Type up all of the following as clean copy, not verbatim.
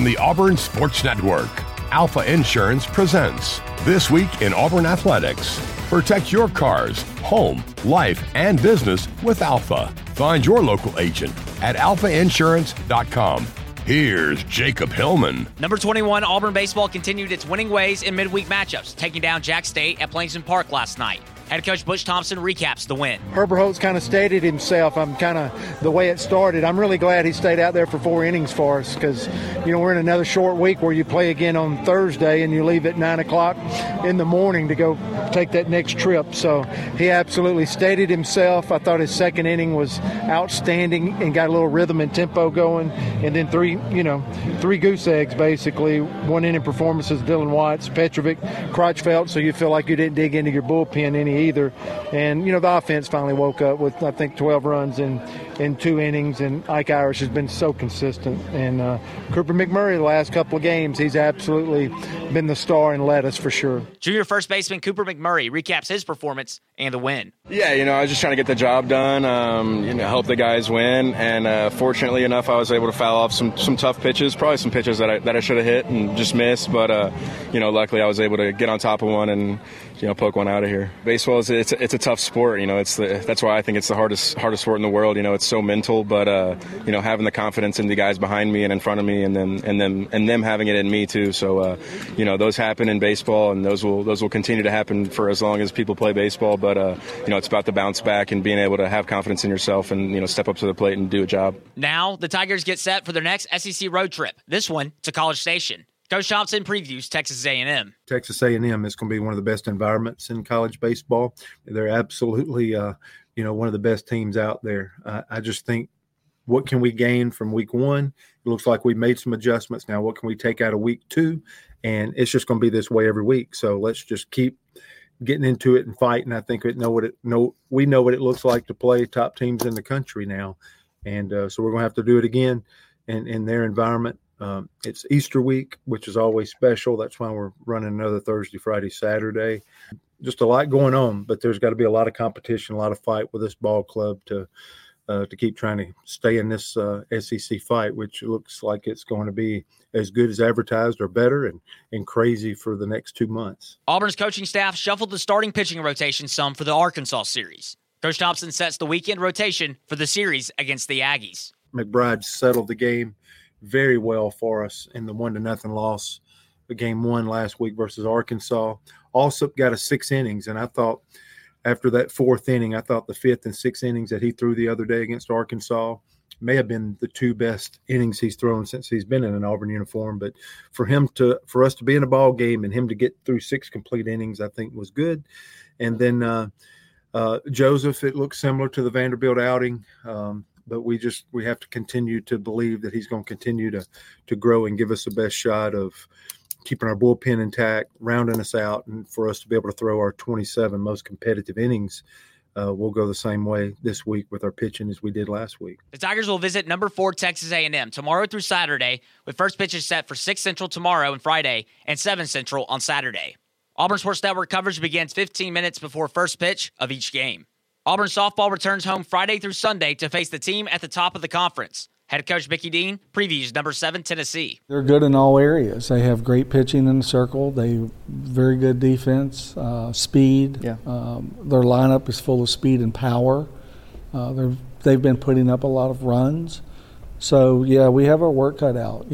on the Auburn Sports Network. Alpha Insurance presents This Week in Auburn Athletics. Protect your cars, home, life, and business with Alpha. Find your local agent at alphainsurance.com. Here's Jacob Hillman. Number 21, Auburn baseball continued its winning ways in midweek matchups, taking down Jack State at Plainsman Park last night. Head coach Butch Thompson recaps the win. Herbert Holtz kind of stated himself. The way it started. I'm really glad he stayed out there for 4 innings for us because, we're in another short week where you play again on Thursday and you leave at 9 o'clock in the morning to go take that next trip. So he absolutely stated himself. I thought his second inning was outstanding and got a little rhythm and tempo going. And then three goose eggs basically. 1 inning performances, Dylan Watts, Petrovic, Crotchfeld. So you feel like you didn't dig into your bullpen any either. And, the offense finally woke up with, I think, 12 runs in 2 innings. And Ike Irish has been so consistent. And Cooper McMurray, the last couple of games, he's absolutely been the star and led us for sure. Junior first baseman Cooper McMurray recaps his performance and the win. Yeah, I was just trying to get the job done, help the guys win. And fortunately enough, I was able to foul off some tough pitches, probably some pitches that I should have hit and just missed. But, luckily I was able to get on top of one and, poke one out of here. Baseball it's a tough sport. That's why I think it's the hardest sport in the world. It's so mental, but having the confidence in the guys behind me and in front of me, and them having it in me too. So those happen in baseball, and those will continue to happen for as long as people play baseball. But it's about the bounce back and being able to have confidence in yourself and step up to the plate and do a job. Now the Tigers get set for their next SEC road trip. This one to College Station. Coach Thompson previews Texas A&M. Texas A&M is going to be one of the best environments in college baseball. They're absolutely, one of the best teams out there. I just think, what can we gain from week 1? It looks like we made some adjustments. Now, what can we take out of week 2? And it's just going to be this way every week. So let's just keep getting into it and fighting. I think we know what it looks like to play top teams in the country now. And so we're going to have to do it again in their environment. It's Easter week, which is always special. That's why we're running another Thursday, Friday, Saturday. Just a lot going on, but there's got to be a lot of competition, a lot of fight with this ball club to keep trying to stay in this SEC fight, which looks like it's going to be as good as advertised or better and crazy for the next 2 months. Auburn's coaching staff shuffled the starting pitching rotation some for the Arkansas series. Coach Thompson sets the weekend rotation for the series against the Aggies. McBride settled the game very well for us in the 1-0 loss, the game 1 last week versus Arkansas. Alsop got a 6 innings, and I thought after that 4th inning, I thought the 5th and 6th innings that he threw the other day against Arkansas may have been the 2 best innings he's thrown since he's been in an Auburn uniform. But for us to be in a ball game and him to get through 6 complete innings, I think was good. And then Joseph, it looks similar to the Vanderbilt outing. But we have to continue to believe that he's going to continue to grow and give us the best shot of keeping our bullpen intact, rounding us out, and for us to be able to throw our 27 most competitive innings. We'll go the same way this week with our pitching as we did last week. The Tigers will visit number 4 Texas A&M tomorrow through Saturday, with first pitches set for 6 Central tomorrow and Friday and 7 Central on Saturday. Auburn Sports Network coverage begins 15 minutes before first pitch of each game. Auburn softball returns home Friday through Sunday to face the team at the top of the conference. Head coach Mickey Dean previews number 7 Tennessee. They're good in all areas. They have great pitching in the circle. They very good defense, speed. Yeah. Their lineup is full of speed and power. They've been putting up a lot of runs. So yeah, we have our work cut out.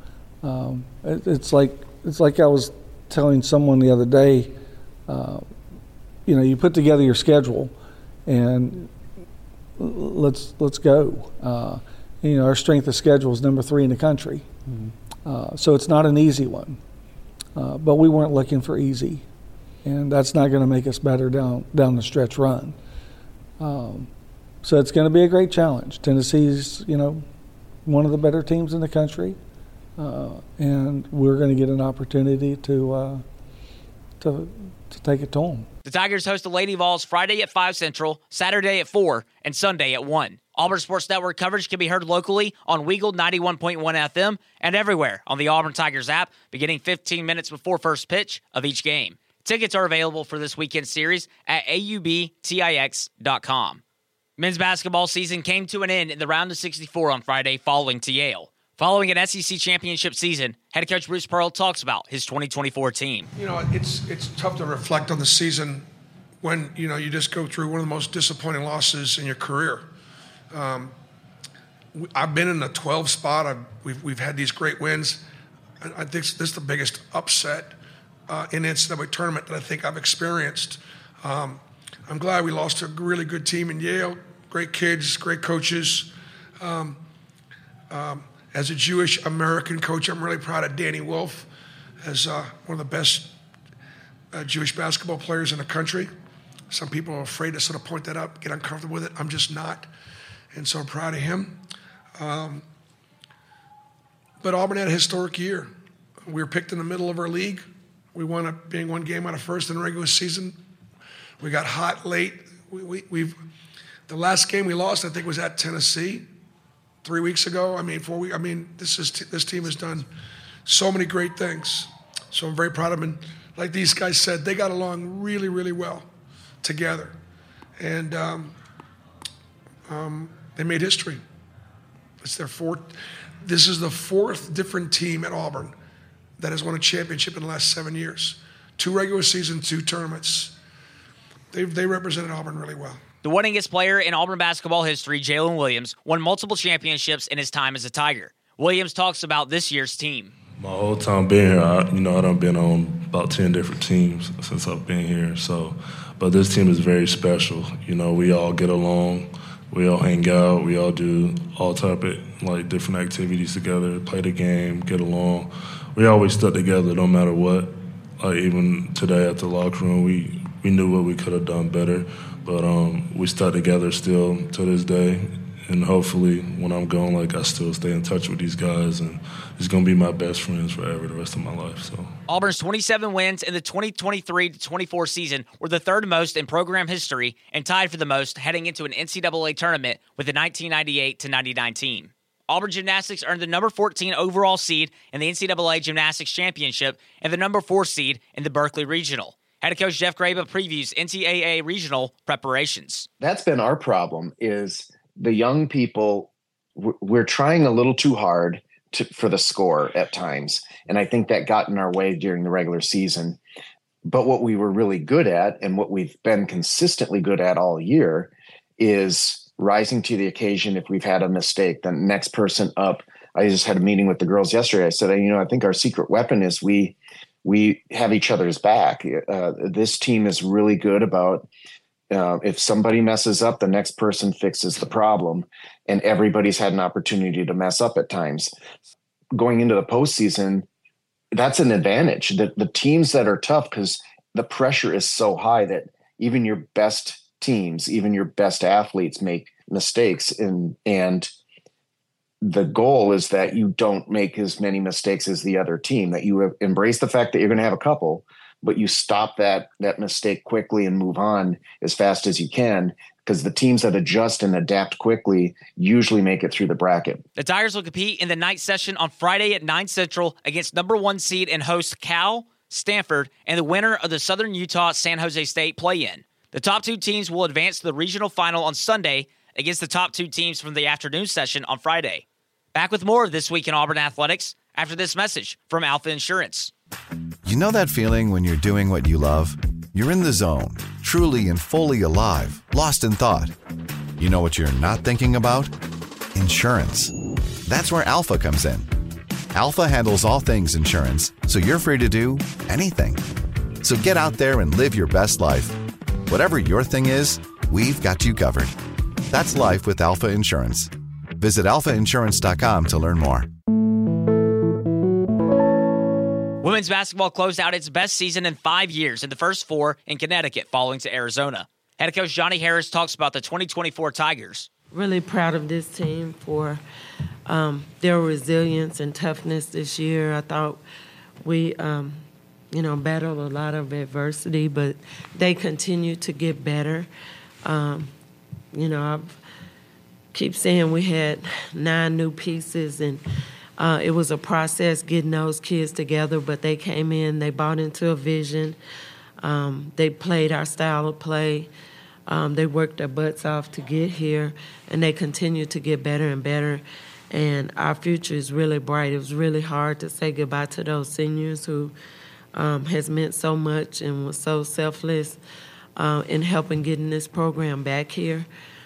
It's like I was telling someone the other day. You put together your schedule. And let's go. Our strength of schedule is number 3 in the country. Mm-hmm. So it's not an easy one. But we weren't looking for easy. And that's not going to make us better down the stretch run. So it's going to be a great challenge. Tennessee's, one of the better teams in the country. And we're going to get an opportunity to take it to them. The Tigers host the Lady Vols Friday at 5 Central, Saturday at 4, and Sunday at 1. Auburn Sports Network coverage can be heard locally on Weagle 91.1 FM and everywhere on the Auburn Tigers app, beginning 15 minutes before first pitch of each game. Tickets are available for this weekend series at aubtix.com. Men's basketball season came to an end in the round of 64 on Friday, falling to Yale. Following an SEC championship season, head coach Bruce Pearl talks about his 2024 team. It's tough to reflect on the season when, you just go through one of the most disappointing losses in your career. I've been in the 12 spot. We've had these great wins. I think this is the biggest upset in the NCAA tournament that I think I've experienced. I'm glad we lost to a really good team in Yale, great kids, great coaches. As a Jewish American coach, I'm really proud of Danny Wolf as one of the best Jewish basketball players in the country. Some people are afraid to sort of point that out, get uncomfortable with it. I'm just not. And so I'm proud of him. But Auburn had a historic year. We were picked in the middle of our league. We wound up being one game out of first in the regular season. We got hot late. The last game we lost, I think, was at Tennessee 3 weeks ago. 4 weeks. This team has done so many great things. So I'm very proud of them. And like these guys said, they got along really, really well together. And they made history. It's their fourth. This is the fourth different team at Auburn that has won a championship in the last 7 years. 2 regular seasons, 2 tournaments. They represented Auburn really well. The winningest player in Auburn basketball history, Jalen Williams, won multiple championships in his time as a Tiger. Williams talks about this year's team. My whole time being here, I done been on about 10 different teams since I've been here. But this team is very special. We all get along. We all hang out. We all do all type of different activities together, play the game, get along. We always stuck together no matter what. Even today at the locker room, we knew what we could have done better. But we stuck together still to this day. And hopefully when I'm gone, I still stay in touch with these guys. And it's going to be my best friends forever the rest of my life. So Auburn's 27 wins in the 2023-24 season were the third most in program history and tied for the most heading into an NCAA tournament with the 1998-99 team. Auburn Gymnastics earned the number 14 overall seed in the NCAA Gymnastics Championship and the number 4 seed in the Berkeley Regional. Head coach Jeff Graba previews NCAA regional preparations. That's been our problem is the young people, we're trying a little too hard for the score at times. And I think that got in our way during the regular season. But what we were really good at and what we've been consistently good at all year is rising to the occasion. If we've had a mistake, the next person up. I just had a meeting with the girls yesterday. I said, I think our secret weapon is we have each other's back. This team is really good about if somebody messes up, the next person fixes the problem, and everybody's had an opportunity to mess up at times. Going into the postseason, that's an advantage. The teams that are tough, because the pressure is so high that even your best teams, even your best athletes make mistakes, and the goal is that you don't make as many mistakes as the other team, that you embrace the fact that you're going to have a couple, but you stop that mistake quickly and move on as fast as you can, because the teams that adjust and adapt quickly usually make it through the bracket. The Tigers will compete in the night session on Friday at 9 Central against number 1 seed and host Cal, Stanford, and the winner of the Southern Utah San Jose State play-in. The top 2 teams will advance to the regional final on Sunday against the top 2 teams from the afternoon session on Friday. Back with more of This Week in Auburn Athletics after this message from Alpha Insurance. You know that feeling when you're doing what you love? You're in the zone, truly and fully alive, lost in thought. You know what you're not thinking about? Insurance. That's where Alpha comes in. Alpha handles all things insurance, so you're free to do anything. So get out there and live your best life. Whatever your thing is, we've got you covered. That's life with Alpha Insurance. Visit alphainsurance.com to learn more. Women's basketball closed out its best season in 5 years in the first 4 in Connecticut, falling to Arizona. Head coach Johnny Harris talks about the 2024 Tigers. Really proud of this team for their resilience and toughness this year. I thought we, battled a lot of adversity, but they continue to get better. I keep saying we had 9 new pieces, and it was a process getting those kids together, but they came in, they bought into a vision. They played our style of play. They worked their butts off to get here, and they continue to get better and better. And our future is really bright. It was really hard to say goodbye to those seniors who has meant so much and was so selfless in helping getting this program back here.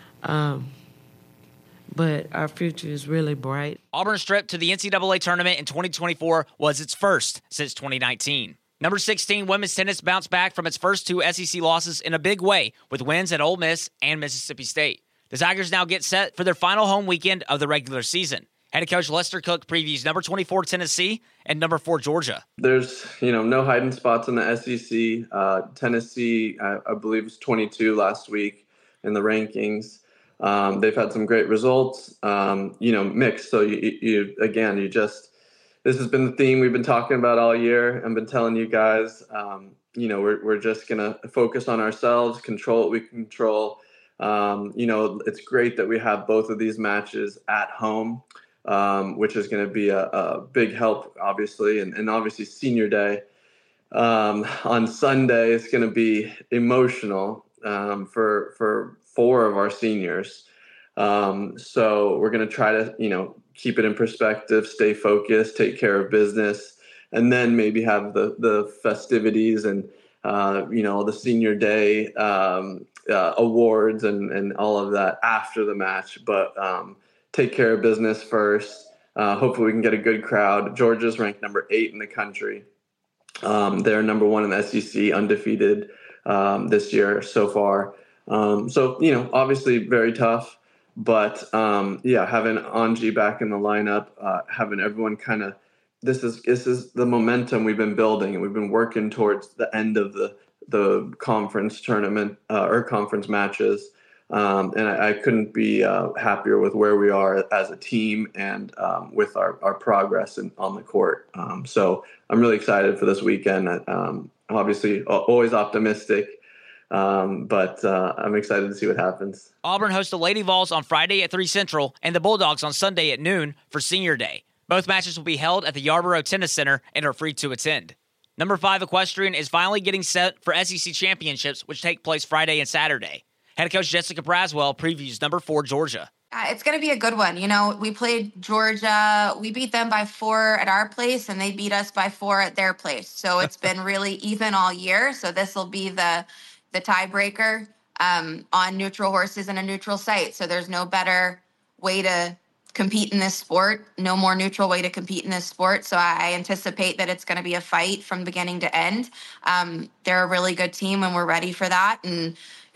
But our future is really bright. Auburn's trip to the NCAA tournament in 2024 was its first since 2019. Number 16 women's tennis bounced back from its first 2 SEC losses in a big way with wins at Ole Miss and Mississippi State. The Tigers now get set for their final home weekend of the regular season. Head coach Lester Cook previews number 24 Tennessee and number 4 Georgia. There's, no hiding spots in the SEC. Tennessee, I believe, was 22 last week in the rankings. They've had some great results, mixed. So this has been the theme we've been talking about all year. I've been telling you guys, we're just going to focus on ourselves, control what we control. It's great that we have both of these matches at home, which is going to be a big help, obviously. And obviously Senior Day on Sunday is going to be emotional for 4 of our seniors. So we're going to try to, keep it in perspective, stay focused, take care of business, and then maybe have the festivities and, the Senior Day awards and all of that after the match. But take care of business first. Hopefully we can get a good crowd. Georgia's ranked number 8 in the country. They're number 1 in the SEC, undefeated this year so far. So, obviously very tough, but, having Angie back in the lineup, having everyone this is the momentum we've been building, and we've been working towards the end of the conference tournament, or conference matches. And I couldn't be happier with where we are as a team and with our progress on the court. So I'm really excited for this weekend. Obviously always optimistic. But I'm excited to see what happens. Auburn hosts the Lady Vols on Friday at 3 Central and the Bulldogs on Sunday at noon for Senior Day. Both matches will be held at the Yarborough Tennis Center and are free to attend. Number 5 Equestrian is finally getting set for SEC championships, which take place Friday and Saturday. Head coach Jessica Braswell previews number 4 Georgia. It's going to be a good one. We played Georgia. We beat them by 4 at our place, and they beat us by 4 at their place. So it's been really even all year. So this will be the tiebreaker on neutral horses and a neutral site. So there's no better way to compete in this sport, no more neutral way to compete in this sport. So I anticipate that it's going to be a fight from beginning to end. They're a really good team, and we're ready for that. And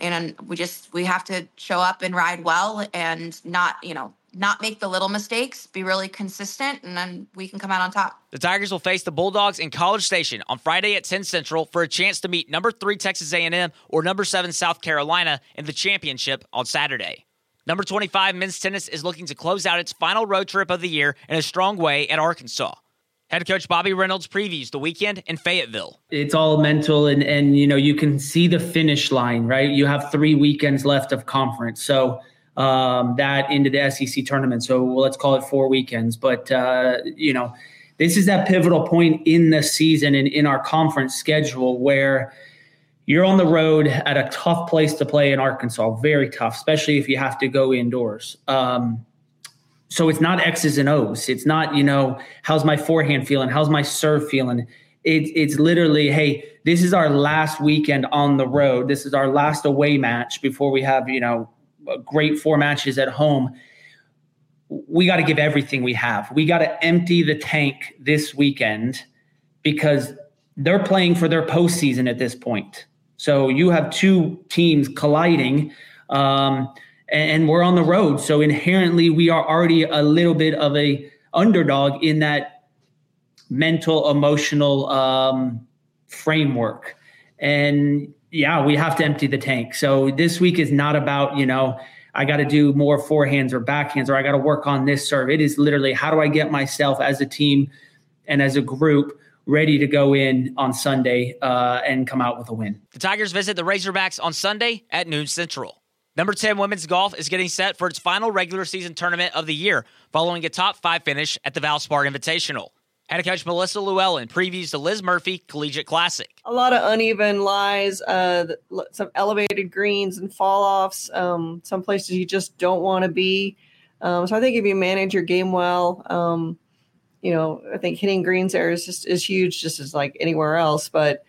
we have to show up and ride well and not make the little mistakes, be really consistent, and then we can come out on top. The Tigers will face the Bulldogs in College Station on Friday at 10 Central for a chance to meet number 3 Texas A&M or number 7 South Carolina in the championship on Saturday. Number 25 men's tennis is looking to close out its final road trip of the year in a strong way at Arkansas. Head coach Bobby Reynolds previews the weekend in Fayetteville. It's all mental, and you can see the finish line, right? You have 3 weekends left of conference. So that into the SEC tournament. So let's call it 4 weekends. But, this is that pivotal point in the season and in our conference schedule where you're on the road at a tough place to play in Arkansas, very tough, especially if you have to go indoors. So it's not X's and O's. It's not, how's my forehand feeling? How's my serve feeling? It's literally, hey, this is our last weekend on the road. This is our last away match before we have, great 4 matches at home. We got to give everything we have. We got to empty the tank this weekend because they're playing for their postseason at this point. So you have 2 teams colliding, and we're on the road. So inherently, we are already a little bit of a underdog in that mental, emotional framework. And yeah, we have to empty the tank. So this week is not about, I got to do more forehands or backhands, or I got to work on this serve. It is literally, how do I get myself as a team and as a group ready to go in on Sunday and come out with a win. The Tigers visit the Razorbacks on Sunday at noon Central. Number 10 women's golf is getting set for its final regular season tournament of the year following a top 5 finish at the Valspar Invitational. Head coach Melissa Llewellyn previews the Liz Murphy Collegiate Classic. A lot of uneven lies, some elevated greens and fall-offs, some places you just don't want to be. So I think if you manage your game well, I think hitting greens there is huge, just as like anywhere else. But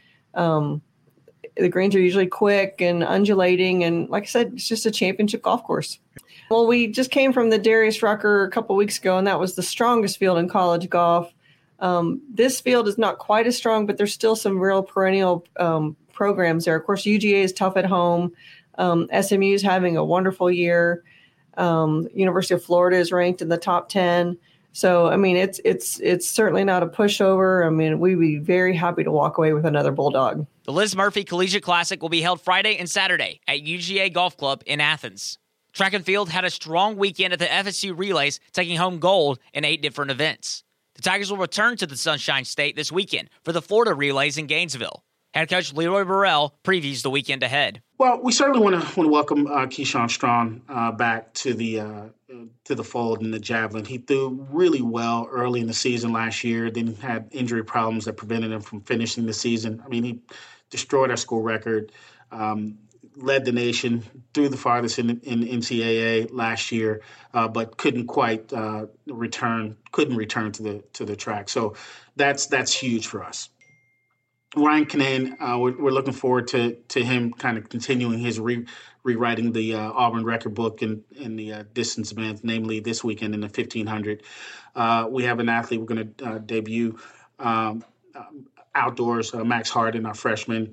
the greens are usually quick and undulating, and like I said, it's just a championship golf course. Well, we just came from the Darius Rucker a couple weeks ago, and that was the strongest field in college golf. This field is not quite as strong, but there's still some real perennial programs there. Of course, UGA is tough at home. SMU is having a wonderful year. University of Florida is ranked in the top 10. So, I mean, it's certainly not a pushover. I mean, we'd be very happy to walk away with another Bulldog. The Liz Murphy Collegiate Classic will be held Friday and Saturday at UGA Golf Club in Athens. Track and field had a strong weekend at the FSU Relays, taking home gold in 8 different events. The Tigers will return to the Sunshine State this weekend for the Florida Relays in Gainesville. Head coach Leroy Burrell previews the weekend ahead. Well, we certainly want to welcome Keyshawn Strong back to the fold in the javelin. He threw really well early in the season last year, then had injury problems that prevented him from finishing the season. I mean, he destroyed our school record, led the nation, threw the farthest in NCAA last year, but couldn't quite return to the track. So that's huge for us. Ryan Kinane, we're looking forward to him kind of continuing his rewriting the Auburn record book in the distance event, namely this weekend in the 1500. We have an athlete we're going to debut outdoors, Max Harden, our freshman.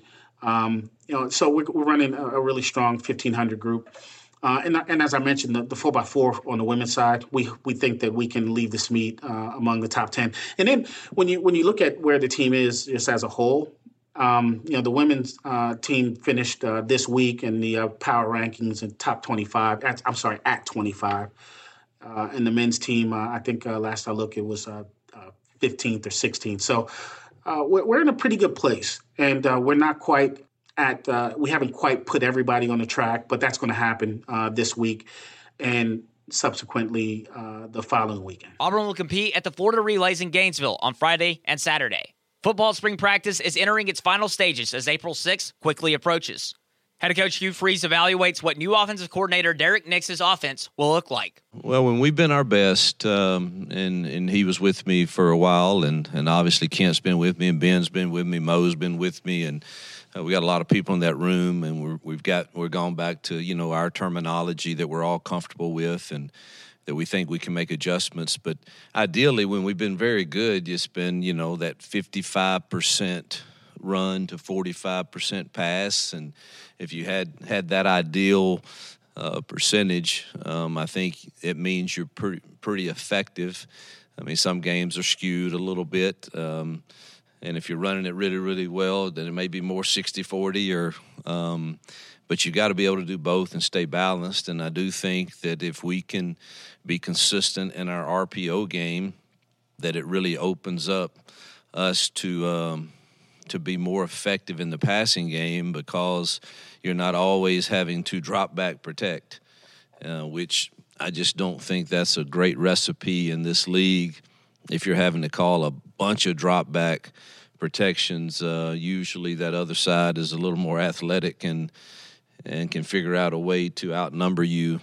So we're running a really strong 1500 group. And as I mentioned, the 4x4 on the women's side, we think that we can leave this meet among the top 10. And then when you look at where the team is just as a whole, the women's team finished this week in the power rankings in top 25. At 25. And the men's team, I think last I looked, it was 15th or 16th. So we're in a pretty good place, and we're not quite. We haven't quite put everybody on the track, but that's going to happen this week and subsequently the following weekend. Auburn will compete at the Florida Relays in Gainesville on Friday and Saturday. Football spring practice is entering its final stages as April 6th quickly approaches. Head coach Hugh Freeze evaluates what new offensive coordinator Derek Nix's offense will look like. Well, when we've been our best, and he was with me for a while, and obviously Kent's been with me, and Ben's been with me, Mo's been with me, and we got a lot of people in that room, and we're gone back to our terminology that we're all comfortable with, and that we think we can make adjustments. But ideally, when we've been very good, it's been that 55% run to 45% pass, and if you had that ideal percentage, I think it means you're pretty effective. I mean, some games are skewed a little bit. And if you're running it really, really well, then it may be more 60-40 but you got to be able to do both and stay balanced. And I do think that if we can be consistent in our RPO game, that it really opens up us to be more effective in the passing game, because you're not always having to drop back protect, which I just don't think that's a great recipe in this league. If you're having to call a bunch of drop back protections, usually that other side is a little more athletic and can figure out a way to outnumber you.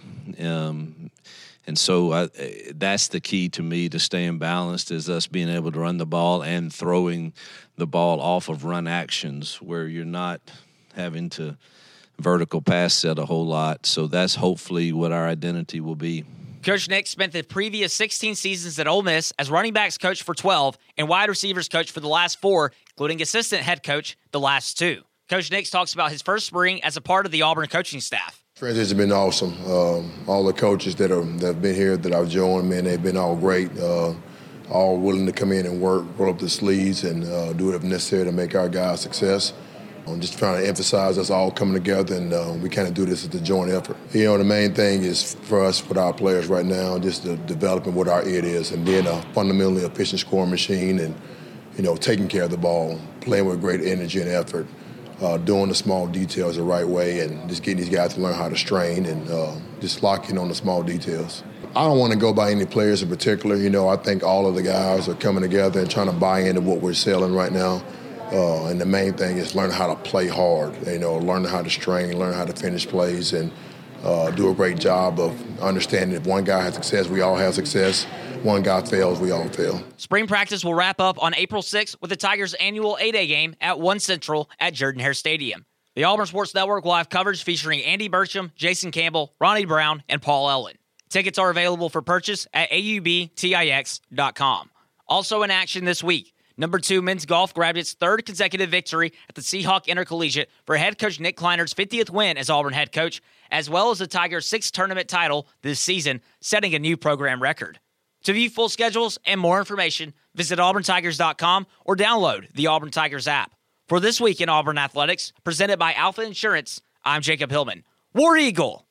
And so that's the key to me to staying balanced, is us being able to run the ball and throwing the ball off of run actions where you're not having to vertical pass set a whole lot. So that's hopefully what our identity will be. Coach Nix spent the previous 16 seasons at Ole Miss as running backs coach for 12 and wide receivers coach for the last 4, including assistant head coach the last 2. Coach Nix talks about his first spring as a part of the Auburn coaching staff. Transition has been awesome. All the coaches that have been here that I've joined, man, they've been all great. All willing to come in and work, roll up the sleeves, and do whatever necessary to make our guys success. I'm just trying to emphasize us all coming together, and we kind of do this as a joint effort. The main thing is for us, with our players right now, just developing what our it is and being a fundamentally efficient scoring machine, and taking care of the ball, playing with great energy and effort. Doing the small details the right way, and just getting these guys to learn how to strain and just lock in on the small details. I don't want to go by any players in particular. I think all of the guys are coming together and trying to buy into what we're selling right now. And the main thing is learn how to play hard, learn how to strain, learn how to finish plays, and do a great job of understanding if one guy has success, we all have success. One guy fails, we all fail. Spring practice will wrap up on April 6th with the Tigers' annual 8A game at 1 Central at Jordan-Hare Stadium. The Auburn Sports Network will have coverage featuring Andy Burcham, Jason Campbell, Ronnie Brown, and Paul Ellen. Tickets are available for purchase at aubtix.com. Also in action this week, number 2 men's golf grabbed its 3rd consecutive victory at the Seahawk Intercollegiate for head coach Nick Kleiner's 50th win as Auburn head coach, as well as the Tigers' 6th tournament title this season, setting a new program record. To view full schedules and more information, visit auburntigers.com or download the Auburn Tigers app. For This Week in Auburn Athletics, presented by Alpha Insurance, I'm Jacob Hillman. War Eagle!